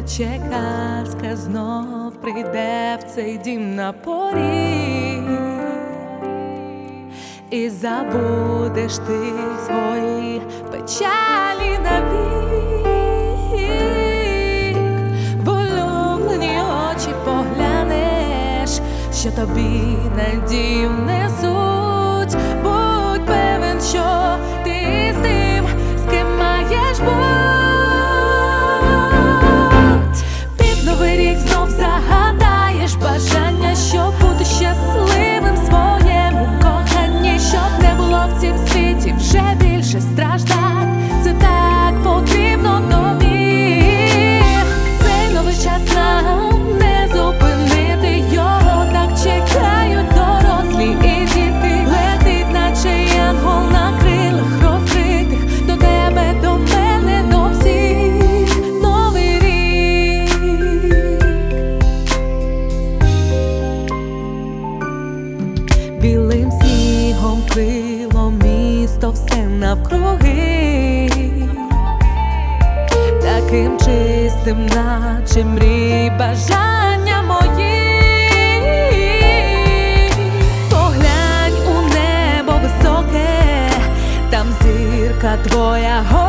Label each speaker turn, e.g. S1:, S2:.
S1: наче казка, знов прийде в цей дім на поріг, і забудеш ти свої печалі навік. В улюблені очі поглянеш, що тобі надію несуть. Будь певен, що ти з тим, з ким маєш бути. Під новий рік знов загадаєш бажання, щоб бути щасливим в своєму коханні, щоб не було в цім світі вже більше страждань. Це так потрібно тобі. Цей новий час нам не зупинити, його так чекають дорослі і діти. Летить, наче янгол на крилах розкритих, до тебе, до мене, до всіх. Новий рік. Білим снігом крило місто все навкруги, таким чистим, наче мрій бажання мої. Поглянь у небо високе, там зірка твоя.